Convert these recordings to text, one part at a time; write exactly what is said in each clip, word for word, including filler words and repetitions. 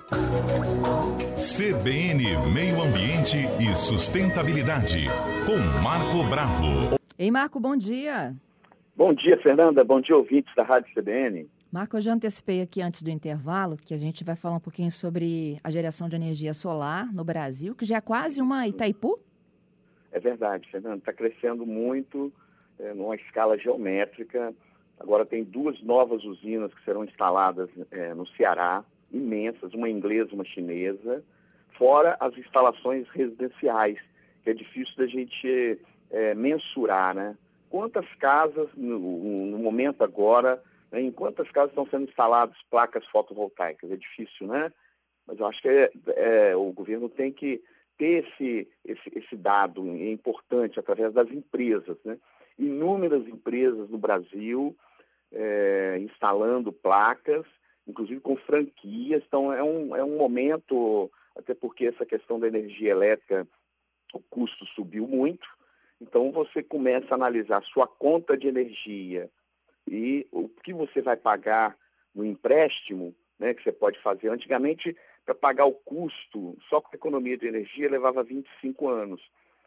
C B N Meio Ambiente e Sustentabilidade, com Marco Bravo. Ei, Marco, bom dia. Bom dia, Fernanda. Bom dia, ouvintes da Rádio C B N. Marco, eu já antecipei aqui antes do intervalo que a gente vai falar um pouquinho sobre a geração de energia solar no Brasil, que já é quase uma Itaipu. É verdade, Fernanda. Está crescendo muito, é, numa escala geométrica. Agora tem duas novas usinas que serão instaladas é, no Ceará, imensas, uma inglesa e uma chinesa, fora as instalações residenciais, que é difícil da gente é, mensurar, né? Quantas casas, no, no momento agora, né, em quantas casas estão sendo instaladas placas fotovoltaicas? É difícil, né? Mas eu acho que é, é, o governo tem que ter esse, esse, esse dado, é importante, através das empresas, né? Inúmeras empresas no Brasil é, instalando placas, inclusive com franquias. Então é um, é um momento, até porque essa questão da energia elétrica, o custo subiu muito, então você começa a analisar sua conta de energia e o que você vai pagar no empréstimo, né, que você pode fazer. Antigamente, para pagar o custo, só com a economia de energia, levava vinte e cinco anos.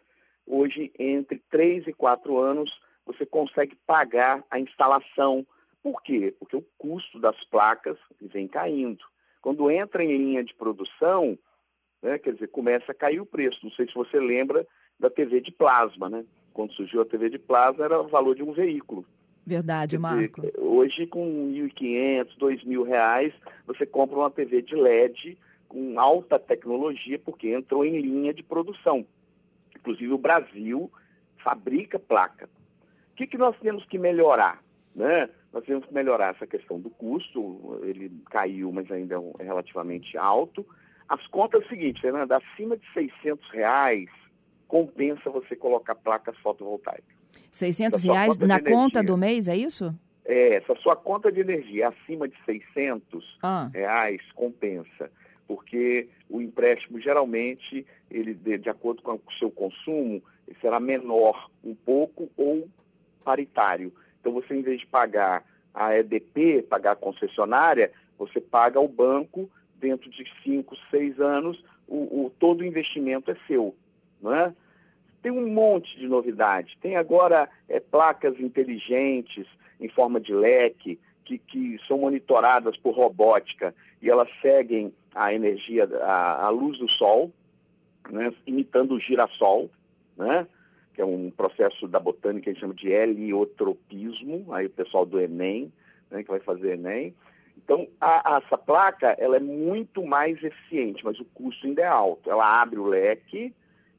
Hoje, entre três e quatro anos, você consegue pagar a instalação. Por quê? Porque o custo das placas vem caindo. Quando entra em linha de produção, né, quer dizer, começa a cair o preço. Não sei se você lembra da T V de plasma, né? Quando surgiu a T V de plasma, era o valor de um veículo. Verdade, Quer Marco. dizer, hoje, com mil e quinhentos, dois mil reais, você compra uma T V de L E D com alta tecnologia, porque entrou em linha de produção. Inclusive, o Brasil fabrica placa. O que, que nós temos que melhorar, né? Nós temos que melhorar essa questão do custo. Ele caiu, mas ainda é relativamente alto. As contas é o seguinte, Fernanda, acima de seiscentos reais, compensa você colocar placas fotovoltaicas. seiscentos reais na conta do mês, é isso? É, se a sua conta de energia acima de seiscentos ah. reais, compensa. Porque o empréstimo, geralmente, ele, de, de acordo com o seu consumo, ele será menor um pouco ou paritário. Então, você, em vez de pagar a E D P, pagar a concessionária, você paga ao banco, dentro de cinco, seis anos, o, o, todo o investimento é seu, não é? Tem um monte de novidade. Tem agora é, placas inteligentes em forma de leque, que, que são monitoradas por robótica, e elas seguem a energia, a, a luz do sol, né, imitando o girassol, né? Que é um processo da botânica que a gente chama de heliotropismo, aí o pessoal do Enem, né, que vai fazer Enem. Então, a, a, essa placa, ela é muito mais eficiente, mas o custo ainda é alto. Ela abre o leque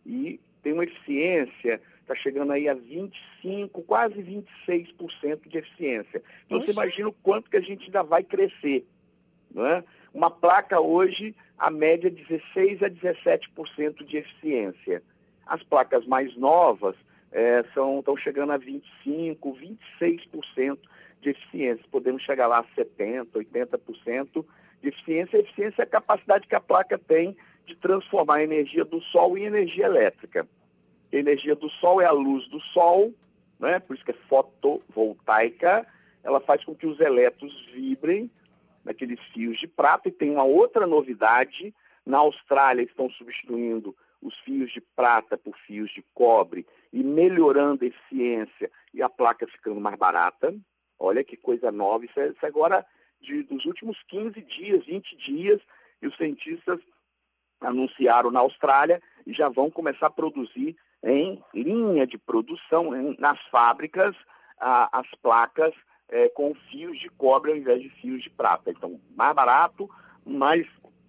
e tem uma eficiência, está chegando aí a vinte e cinco por cento, quase vinte e seis por cento de eficiência. Então, Oxe. Você imagina o quanto que a gente ainda vai crescer, não é? Uma placa hoje, a média é dezesseis a dezessete por cento de eficiência. As placas mais novas é, são, estão chegando a vinte e cinco por cento, vinte e seis por cento de eficiência. Podemos chegar lá a setenta por cento, oitenta por cento de eficiência. A eficiência é a capacidade que a placa tem de transformar a energia do sol em energia elétrica. A energia do sol é a luz do sol, né? Por isso que é fotovoltaica. Ela faz com que os elétrons vibrem naqueles fios de prata. E tem uma outra novidade. Na Austrália estão substituindo os fios de prata por fios de cobre e melhorando a eficiência e a placa ficando mais barata. Olha que coisa nova. Isso, é, isso agora de, dos últimos quinze dias, vinte dias, e os cientistas anunciaram na Austrália e já vão começar a produzir em linha de produção, em, nas fábricas, a, as placas é, com fios de cobre ao invés de fios de prata. Então, mais barato, mais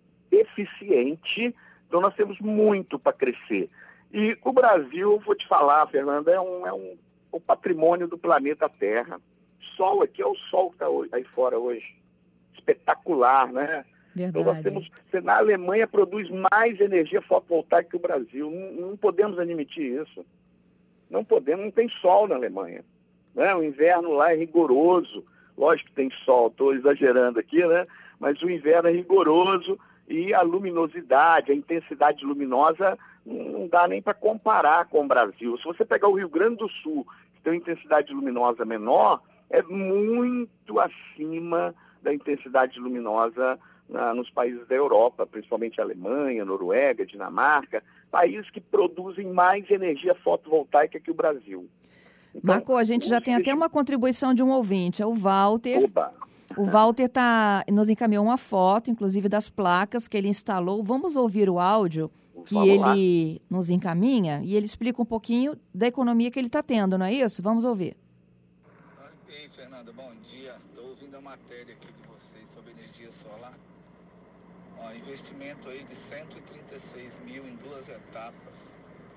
eficiente. Então, nós temos muito para crescer. E o Brasil, vou te falar, Fernanda, é um, é um o patrimônio do planeta Terra. Sol aqui é o sol que está aí fora hoje. Espetacular, né? Verdade. Então, nós temos, na Alemanha produz mais energia fotovoltaica que o Brasil. Não, não podemos admitir isso. Não podemos, não tem sol na Alemanha. Né? O inverno lá é rigoroso. Lógico que tem sol, estou exagerando aqui, né? Mas o inverno é rigoroso. E a luminosidade, a intensidade luminosa, não dá nem para comparar com o Brasil. Se você pegar o Rio Grande do Sul, que tem uma intensidade luminosa menor, é muito acima da intensidade luminosa na, nos países da Europa, principalmente Alemanha, Noruega, Dinamarca, países que produzem mais energia fotovoltaica que o Brasil. Então, Marco, a gente já tem até uma contribuição de um ouvinte, é o Walter. Oba. O Walter tá, nos encaminhou uma foto, inclusive das placas que ele instalou. Vamos ouvir o áudio que Vamos ele lá. nos encaminha e ele explica um pouquinho da economia que ele está tendo, não é isso? Vamos ouvir. Ei, Fernanda, bom dia. Estou ouvindo a matéria aqui de vocês sobre energia solar. Ó, investimento aí de cento e trinta e seis mil em duas etapas.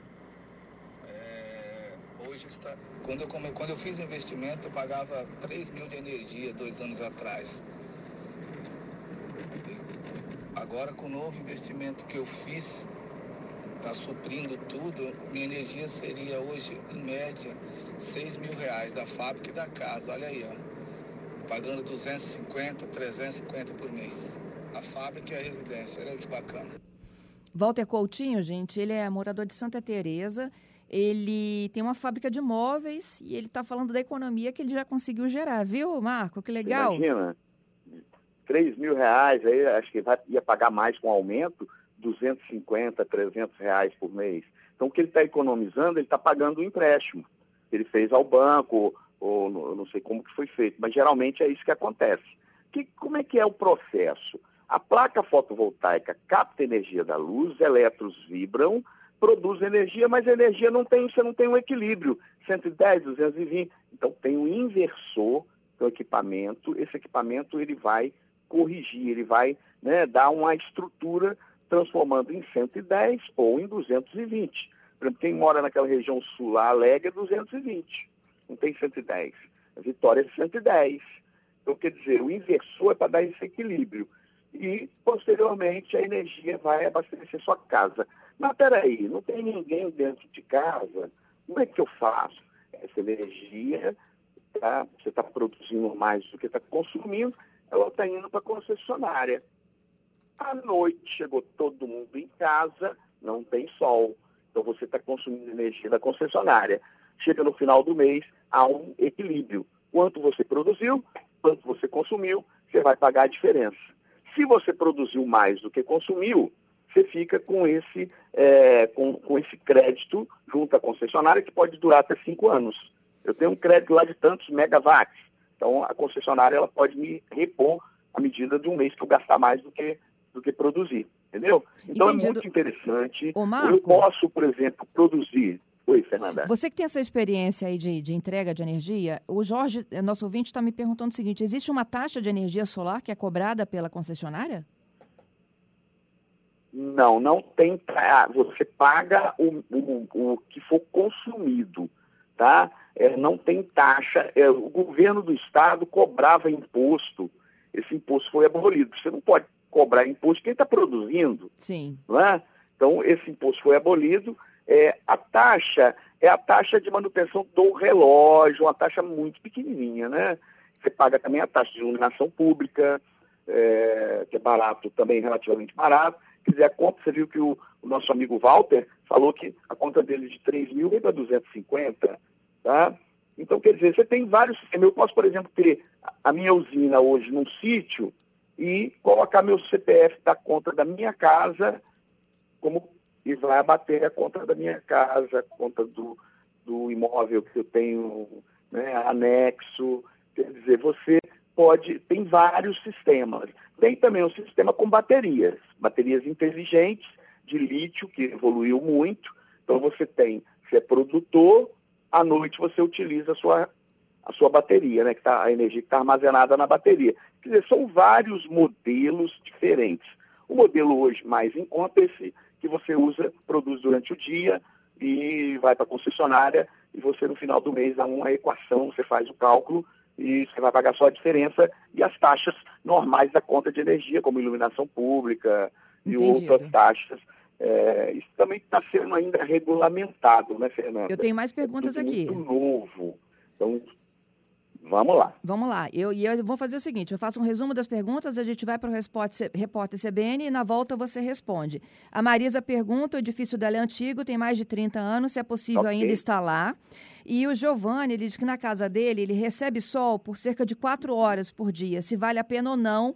É, hoje está... Quando eu, come... Quando eu fiz o investimento, eu pagava três mil de energia dois anos atrás. Agora, com o novo investimento que eu fiz, está suprindo tudo, minha energia seria hoje, em média, seis mil reais da fábrica e da casa. Olha aí, ó, pagando duzentos e cinquenta, trezentos e cinquenta por mês. A fábrica e a residência, olha que bacana. Walter Coutinho, gente, ele é morador de Santa Teresa, ele tem uma fábrica de móveis e ele está falando da economia que ele já conseguiu gerar, viu, Marco? Que legal. Imagina, três mil reais, aí acho que vai, ia pagar mais com aumento, duzentos e cinquenta, trezentos reais por mês. Então, o que ele está economizando, ele está pagando o empréstimo. Ele fez ao banco, ou, ou eu não sei como que foi feito, mas geralmente é isso que acontece. Que, como é que é o processo? A placa fotovoltaica capta energia da luz, os elétrons vibram, produz energia, mas a energia não tem, você não tem um equilíbrio, cento e dez, duzentos e vinte. Então, tem um inversor, que é o equipamento, esse equipamento ele vai corrigir, ele vai, né, dar uma estrutura transformando em cento e dez ou em duzentos e vinte. Por exemplo, quem mora naquela região sul lá, Alegre, é duzentos e vinte. Não tem cento e dez. A Vitória é cento e dez. Então, quer dizer, o inversor é para dar esse equilíbrio. E, posteriormente, a energia vai abastecer sua casa. Mas, peraí, não tem ninguém dentro de casa? Como é que eu faço? Essa energia, tá, você está produzindo mais do que está consumindo, ela está indo para a concessionária. À noite, chegou todo mundo em casa, não tem sol. Então, você está consumindo energia da concessionária. Chega no final do mês, há um equilíbrio. Quanto você produziu, quanto você consumiu, você vai pagar a diferença. Se você produziu mais do que consumiu, você fica com esse, é, com, com esse crédito junto à concessionária, que pode durar até cinco anos. Eu tenho um crédito lá de tantos megawatts. Então, a concessionária ela pode me repor à medida de um mês que eu gastar mais do que, do que produzir. Entendeu? Então, Entendido. É muito interessante. Ô, Marco, eu posso, por exemplo, produzir... Oi, Fernanda. Você que tem essa experiência aí de, de entrega de energia, o Jorge, nosso ouvinte, está me perguntando o seguinte, existe uma taxa de energia solar que é cobrada pela concessionária? Não, não tem. Você paga o, o, o que for consumido, tá? É, não tem taxa. É, o governo do estado cobrava imposto. Esse imposto foi abolido. Você não pode cobrar imposto de quem está produzindo. Sim. Não é? Então, esse imposto foi abolido. É, a taxa é a taxa de manutenção do relógio, uma taxa muito pequenininha, né? Você paga também a taxa de iluminação pública, é, que é barato, também relativamente barato. Quer dizer, a conta, você viu que o, o nosso amigo Walter falou que a conta dele de três mil veio para duzentos e cinquenta, tá? Então, quer dizer, você tem vários sistemas. Eu posso, por exemplo, ter a minha usina hoje num sítio e colocar meu C P F da conta da minha casa como... e vai abater a conta da minha casa, a conta do, do imóvel que eu tenho, né, anexo. Quer dizer, você pode... Tem vários sistemas. Tem também um sistema com baterias, baterias inteligentes de lítio, que evoluiu muito. Então, você tem, você é produtor, à noite você utiliza a sua, a sua bateria, né, que tá, a energia que está armazenada na bateria. Quer dizer, são vários modelos diferentes. O modelo hoje mais em conta é esse que você usa, produz durante o dia e vai para a concessionária e você no final do mês dá uma equação, você faz o cálculo e você vai pagar só a diferença e as taxas normais da conta de energia, como iluminação pública e Entendido. outras taxas. É, isso também está sendo ainda regulamentado, né, Fernanda? Eu tenho mais perguntas é aqui. Muito novo. Então, vamos lá. Vamos lá. Eu, e eu vou fazer o seguinte, eu faço um resumo das perguntas, a gente vai para o repórter C B N e na volta você responde. A Marisa pergunta, o edifício dela é antigo, tem mais de trinta anos, se é possível okay. ainda instalar. E o Giovanni, ele diz que na casa dele, ele recebe sol por cerca de quatro horas por dia, se vale a pena ou não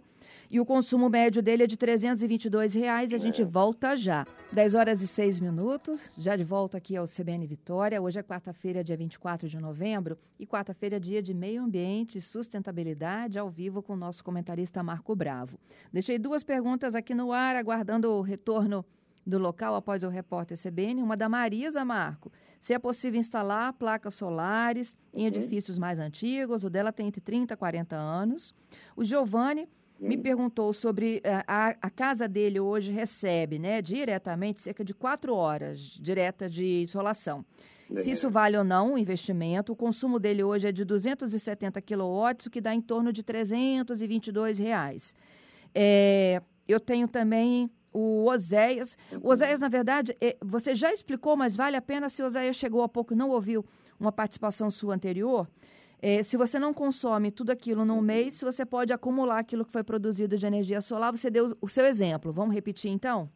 e o consumo médio dele é de trezentos e vinte e dois reais. A É. gente volta já. dez horas e seis minutos, já de volta aqui ao C B N Vitória. Hoje é quarta-feira, dia vinte e quatro de novembro, e quarta-feira, dia de meio ambiente e sustentabilidade, ao vivo com o nosso comentarista Marco Bravo. Deixei duas perguntas aqui no ar, aguardando o retorno do local após o repórter C B N. Uma da Marisa, Marco. Se é possível instalar placas solares em edifícios mais antigos, o dela tem entre trinta e quarenta anos. O Giovanni me perguntou sobre a, a casa dele hoje recebe, né, diretamente cerca de quatro horas direta de insolação. É. Se isso vale ou não o investimento, o consumo dele hoje é de duzentos e setenta quilowatts, o que dá em torno de trezentos e vinte e dois reais. É, eu tenho também o Oséias. O Oséias, na verdade, é, você já explicou, mas vale a pena, se o Oséias chegou há pouco e não ouviu uma participação sua anterior. É, se você não consome tudo aquilo num mês, você pode acumular aquilo que foi produzido de energia solar. Você deu o seu exemplo. Vamos repetir, então?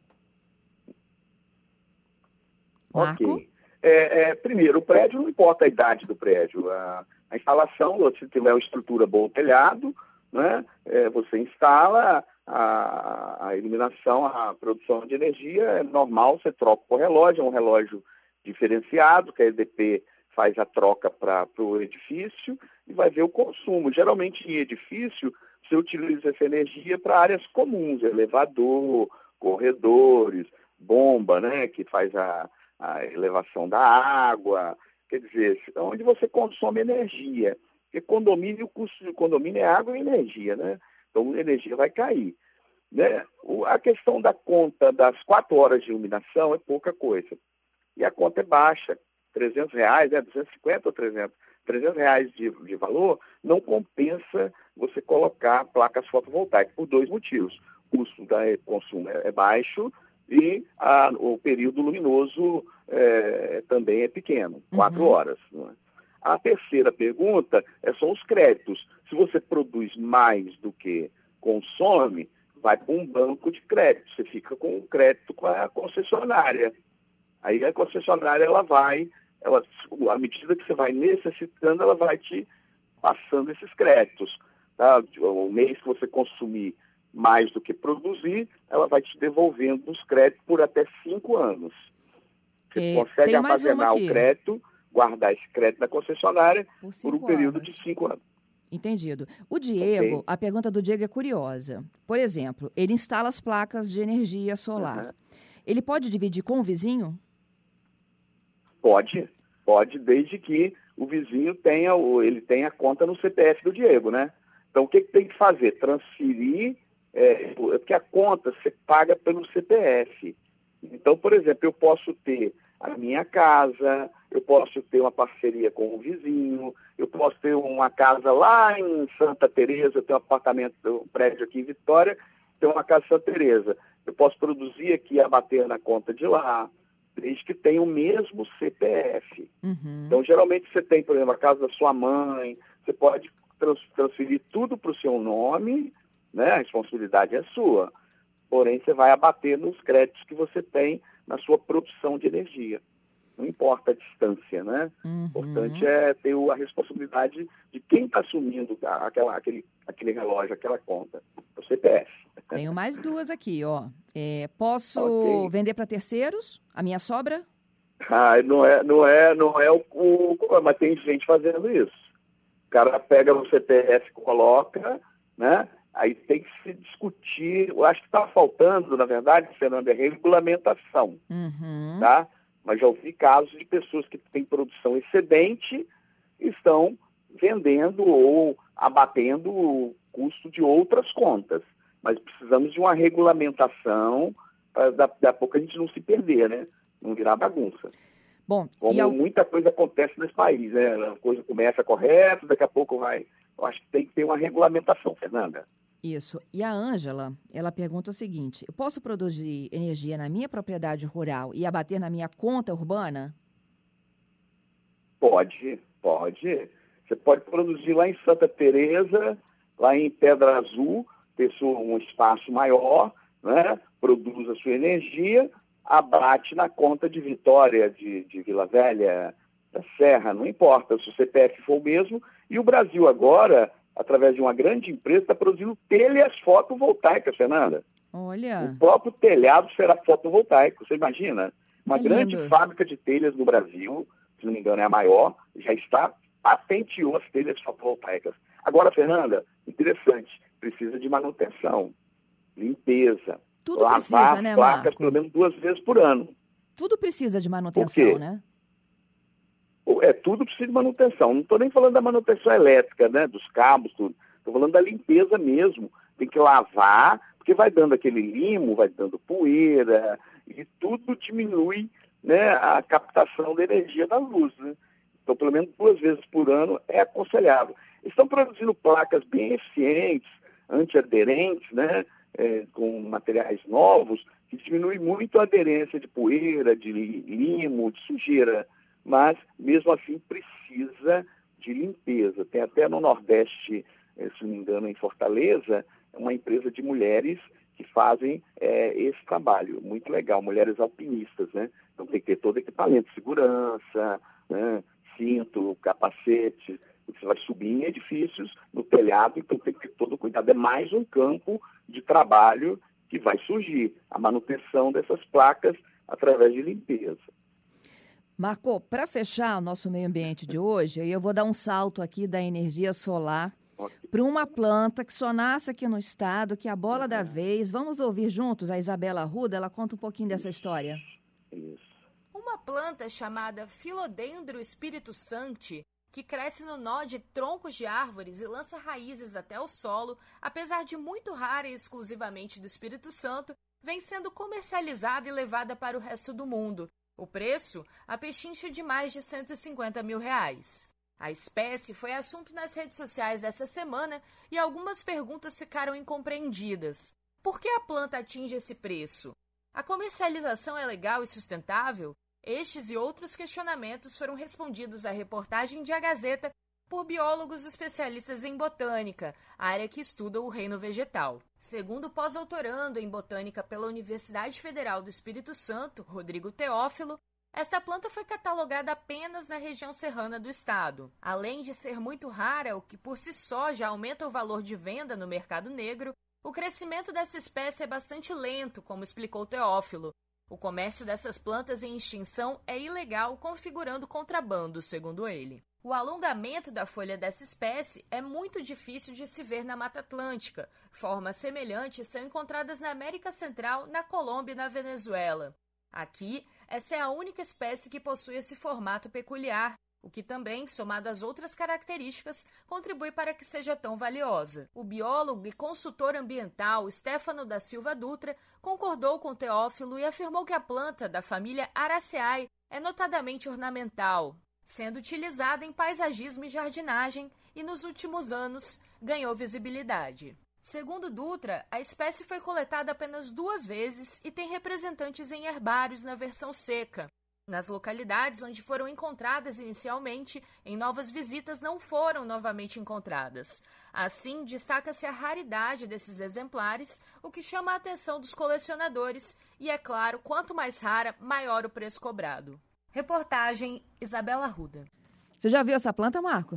Marco? Ok. É, é, primeiro, o prédio, não importa a idade do prédio. A, a instalação, se tiver uma estrutura boa, telhado, né, é, você instala a, a iluminação, a produção de energia, é normal, você troca por relógio, é um relógio diferenciado, que a E D P faz a troca para o edifício e vai ver o consumo. Geralmente, em edifício, você utiliza essa energia para áreas comuns, elevador, corredores, bomba, né, que faz a, a elevação da água, quer dizer, onde você consome energia. Porque condomínio, o custo de condomínio é água e energia, né? Então, a energia vai cair. Né? O, a questão da conta das quatro horas de iluminação é pouca coisa. E a conta é baixa. trezentos reais, né, duzentos e cinquenta ou trezentos, trezentos reais de, de valor, não compensa você colocar placas fotovoltaicas, por dois motivos. O custo da consumo é, é baixo e a, o período luminoso é, também é pequeno, quatro horas. Não é? A terceira pergunta é, são os créditos. Se você produz mais do que consome, vai para um banco de crédito. Você fica com o crédito com a concessionária. Aí a concessionária, ela vai... Ela, à medida que você vai necessitando, ela vai te passando esses créditos. Tá? O mês que você consumir mais do que produzir, ela vai te devolvendo os créditos por até cinco anos. Você é, consegue armazenar o crédito, guardar esse crédito na concessionária por, por um período anos. de cinco anos. Entendido. O Diego, Okay. a pergunta do Diego é curiosa. Por exemplo, ele instala as placas de energia solar. Uhum. Ele pode dividir com o vizinho? Pode, pode, desde que o vizinho tenha, ele tenha conta no C P F do Diego, né? Então, o que, que tem que fazer? Transferir, é, porque a conta você paga pelo C P F. Então, por exemplo, eu posso ter a minha casa, eu posso ter uma parceria com o vizinho, eu posso ter uma casa lá em Santa Teresa, eu tenho um apartamento, um prédio aqui em Vitória, tenho uma casa em Santa Teresa. Eu posso produzir aqui e abater na conta de lá, desde que tenha o mesmo C P F. Uhum. Então, geralmente, você tem, por exemplo, a casa da sua mãe, você pode trans- transferir tudo para o seu nome, né? A responsabilidade é sua. Porém, você vai abater nos créditos que você tem na sua produção de energia. Não importa a distância, né? Uhum. O importante é ter a responsabilidade de quem está assumindo aquela, aquele, aquele relógio, aquela conta, o C P F. Tenho mais duas aqui, ó. É, posso Okay. vender para terceiros a minha sobra? Ah, não é, não é, não é o, o... Mas tem gente fazendo isso. O cara pega no C P F, coloca, né? Aí tem que se discutir. Eu acho que está faltando, na verdade, Fernanda, é regulamentação. Uhum. Tá? Mas já ouvi casos de pessoas que têm produção excedente e estão vendendo ou abatendo o custo de outras contas. Mas precisamos de uma regulamentação para daqui a pouco a gente não se perder, né? Não virar bagunça. Bom, Como e ao... muita coisa acontece nesse país, né? A coisa começa correta, daqui a pouco vai... Eu acho que tem que ter uma regulamentação, Fernanda. Isso. E a Ângela, ela pergunta o seguinte: eu posso produzir energia na minha propriedade rural e abater na minha conta urbana? Pode, pode. Você pode produzir lá em Santa Teresa, lá em Pedra Azul, pessoa um espaço maior, né? Produz a sua energia, abate na conta de Vitória, de, de Vila Velha, da Serra, não importa, se o C P F for o mesmo. E o Brasil agora através de uma grande empresa, está produzindo telhas fotovoltaicas, Fernanda. Olha. O próprio telhado será fotovoltaico, você imagina? Uma Que grande lindo. fábrica de telhas no Brasil, se não me engano é a maior, já está, patenteou as telhas fotovoltaicas. Agora, Fernanda, interessante, precisa de manutenção, limpeza, Tudo lavar precisa, as né, placas Marco? pelo menos duas vezes por ano. Tudo precisa de Por manutenção, quê? né? É, tudo precisa de manutenção. Não estou nem falando da manutenção elétrica, né, dos cabos, tudo. Estou falando da limpeza mesmo. Tem que lavar, porque vai dando aquele limo, vai dando poeira, e tudo diminui, né, a captação da energia da luz, né? Então, pelo menos duas vezes por ano é aconselhável. Estão produzindo placas bem eficientes, antiaderentes, né, é, com materiais novos, que diminuem muito a aderência de poeira, de limo, de sujeira. Mas, mesmo assim, precisa de limpeza. Tem até no Nordeste, se não me engano, em Fortaleza, uma empresa de mulheres que fazem é, esse trabalho. Muito legal, mulheres alpinistas, né? Então tem que ter todo equipamento de segurança, né? Cinto, capacete. Você vai subir em edifícios, no telhado, então tem que ter todo cuidado. É mais um campo de trabalho que vai surgir, a manutenção dessas placas através de limpeza. Marco, para fechar o nosso meio ambiente de hoje, aí eu vou dar um salto aqui da energia solar para uma planta que só nasce aqui no estado, que é a bola da vez. Vamos ouvir juntos a Isabela Arruda, ela conta um pouquinho dessa história. Isso. Uma planta chamada Philodendron espiritusanti, que cresce no nó de troncos de árvores e lança raízes até o solo, apesar de muito rara e exclusivamente do Espírito Santo, vem sendo comercializada e levada para o resto do mundo. O preço, a pechincha de mais de cento e cinquenta mil reais. A espécie foi assunto nas redes sociais dessa semana e algumas perguntas ficaram incompreendidas. Por que a planta atinge esse preço? A comercialização é legal e sustentável? Estes e outros questionamentos foram respondidos à reportagem de A Gazeta por biólogos especialistas em botânica, área que estuda o reino vegetal. Segundo o pós-doutorando em botânica pela Universidade Federal do Espírito Santo, Rodrigo Teófilo, esta planta foi catalogada apenas na região serrana do estado. Além de ser muito rara, o que por si só já aumenta o valor de venda no mercado negro, o crescimento dessa espécie é bastante lento, como explicou Teófilo. O comércio dessas plantas em extinção é ilegal, configurando contrabando, segundo ele. O alongamento da folha dessa espécie é muito difícil de se ver na Mata Atlântica. Formas semelhantes são encontradas na América Central, na Colômbia e na Venezuela. Aqui, essa é a única espécie que possui esse formato peculiar, o que também, somado às outras características, contribui para que seja tão valiosa. O biólogo e consultor ambiental Stefano da Silva Dutra concordou com Teófilo e afirmou que a planta da família Araceae é notadamente ornamental, sendo utilizada em paisagismo e jardinagem e, nos últimos anos, ganhou visibilidade. Segundo Dutra, a espécie foi coletada apenas duas vezes e tem representantes em herbários na versão seca. Nas localidades onde foram encontradas inicialmente, em novas visitas não foram novamente encontradas. Assim, destaca-se a raridade desses exemplares, o que chama a atenção dos colecionadores e, é claro, quanto mais rara, maior o preço cobrado. Reportagem Isabela Arruda. Você já viu essa planta, Marco?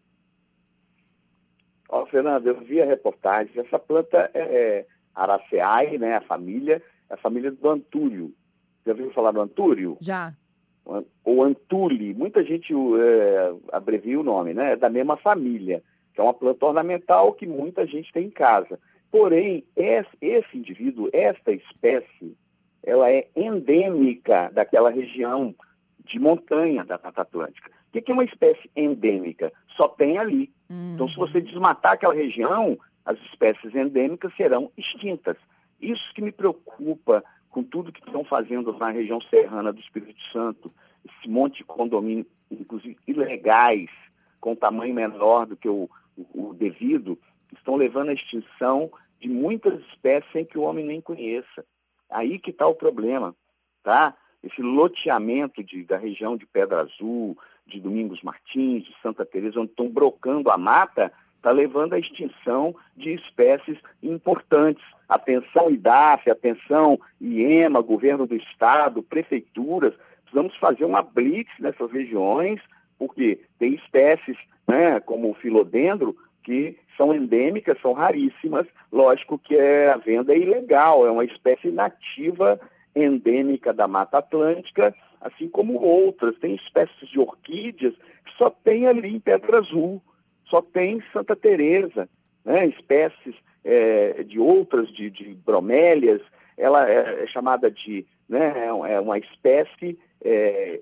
Ó, oh, Fernanda, eu vi a reportagem. Essa planta é Araceae, né, a família, é a família do antúrio. Já ouviu falar do antúrio? Já. Ou antule. Muita gente é, abrevia o nome, né? É da mesma família, que é uma planta ornamental que muita gente tem em casa. Porém, esse, esse indivíduo, esta espécie, ela é endêmica daquela região de montanha da Mata Atlântica. O que é uma espécie endêmica? Só tem ali. Hum. Então, se você desmatar aquela região, as espécies endêmicas serão extintas. Isso que me preocupa com tudo que estão fazendo na região serrana do Espírito Santo, esse monte de condomínios, inclusive ilegais, com tamanho menor do que o, o, o devido, estão levando à extinção de muitas espécies sem que o homem nem conheça. Aí que está o problema, tá? Esse loteamento de, da região de Pedra Azul, de Domingos Martins, de Santa Teresa, onde estão brocando a mata, está levando à extinção de espécies importantes. Atenção I D A F, atenção I E M A, governo do estado, prefeituras, precisamos fazer uma blitz nessas regiões, porque tem espécies, né, como o filodendro, que são endêmicas, são raríssimas. Lógico que é, a venda é ilegal, é uma espécie nativa endêmica da Mata Atlântica, assim como outras. Tem espécies de orquídeas que só tem ali em Pedra Azul, só tem em Santa Teresa, né? Espécies é, de outras, de, de bromélias, ela é, é chamada de, né, é uma espécie é,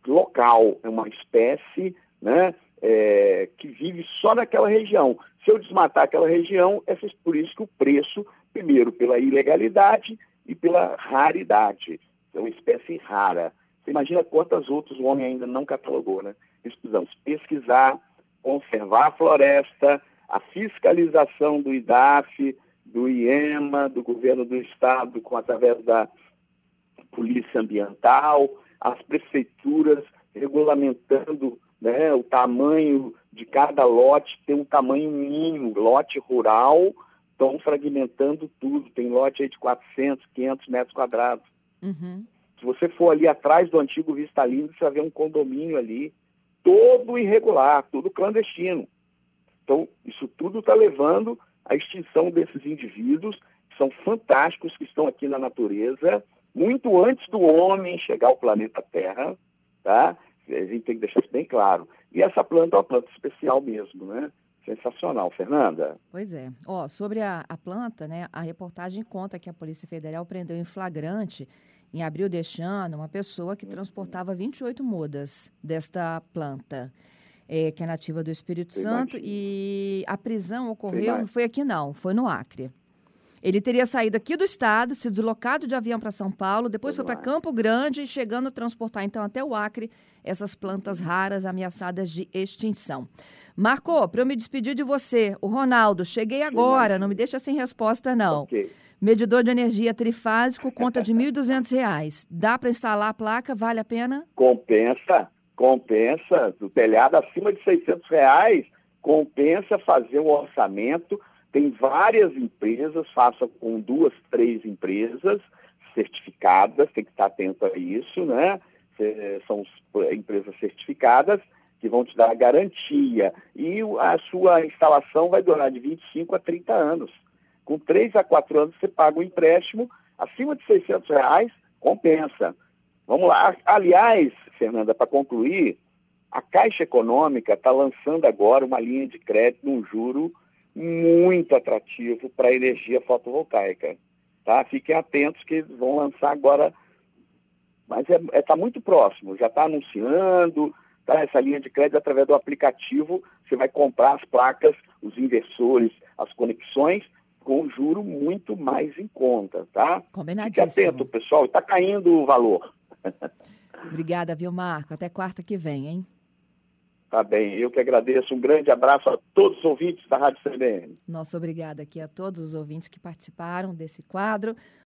local, é uma espécie, né, é, que vive só naquela região. Se eu desmatar aquela região, é por isso que o preço, primeiro pela ilegalidade e pela raridade. É uma espécie rara. Você imagina quantas outras o homem ainda não catalogou, né? Nós precisamos pesquisar, conservar a floresta, a fiscalização do I D A F, do I E M A, do governo do estado, com, através da polícia ambiental, as prefeituras regulamentando, né, o tamanho de cada lote, tem um tamanho mínimo, lote rural, estão fragmentando tudo, tem lote aí de quatrocentos, quinhentos metros quadrados. Uhum. Se você for ali atrás do antigo Vista Linda, você vai ver um condomínio ali, todo irregular, tudo clandestino. Então, isso tudo está levando à extinção desses indivíduos, que são fantásticos, que estão aqui na natureza, muito antes do homem chegar ao planeta Terra, tá? A gente tem que deixar isso bem claro. E essa planta é uma planta especial mesmo, né? Sensacional, Fernanda. Pois é. Ó, sobre a, a planta, né, a reportagem conta que a Polícia Federal prendeu em flagrante, em abril deste ano, uma pessoa que transportava vinte e oito mudas desta planta, é, que é nativa do Espírito Você Santo, imagina. e a prisão ocorreu, Você não foi aqui não, foi no Acre. Ele teria saído aqui do estado, se deslocado de avião para São Paulo, depois foi para Campo Grande, chegando a transportar então até o Acre essas plantas raras ameaçadas de extinção. Marco, para eu me despedir de você, o Ronaldo, cheguei agora, não me deixa sem resposta não. Ok. Medidor de energia trifásico, conta de mil e duzentos reais. Dá para instalar a placa? Vale a pena? Compensa, compensa. O telhado acima de seiscentos reais, compensa fazer o orçamento. Tem várias empresas, faça com duas, três empresas certificadas, tem que estar atento a isso, né? São empresas certificadas que vão te dar a garantia. E a sua instalação vai durar de vinte e cinco a trinta anos. Com três a quatro anos você paga o empréstimo, acima de seiscentos reais, compensa. Vamos lá. Aliás, Fernanda, para concluir, a Caixa Econômica está lançando agora uma linha de crédito num juro muito atrativo para a energia fotovoltaica. Tá? Fiquem atentos que eles vão lançar agora, mas está é, é, tá muito próximo, já está anunciando, tá? Essa linha de crédito através do aplicativo, você vai comprar as placas, os inversores, as conexões, com um juro muito mais em conta, tá? Combinadíssimo. Fique atento, pessoal, está caindo o valor. Obrigada, viu, Marco? Até quarta que vem, hein? Tá bem, eu que agradeço. Um grande abraço a todos os ouvintes da Rádio C B N. Nosso obrigada aqui a todos os ouvintes que participaram desse quadro.